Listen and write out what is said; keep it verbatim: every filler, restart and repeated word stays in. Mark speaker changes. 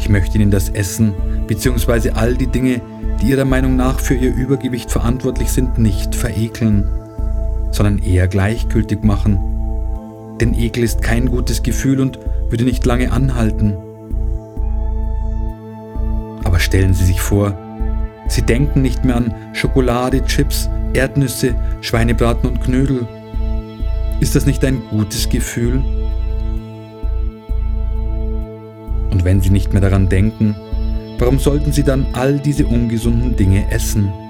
Speaker 1: Ich möchte Ihnen das Essen bzw. all die Dinge, die Ihrer Meinung nach für Ihr Übergewicht verantwortlich sind, nicht verekeln, sondern eher gleichgültig machen. Denn Ekel ist kein gutes Gefühl und würde nicht lange anhalten. Aber stellen Sie sich vor, Sie denken nicht mehr an Schokolade, Chips, Erdnüsse, Schweinebraten und Knödel. Ist das nicht ein gutes Gefühl? Und wenn Sie nicht mehr daran denken, warum sollten Sie dann all diese ungesunden Dinge essen?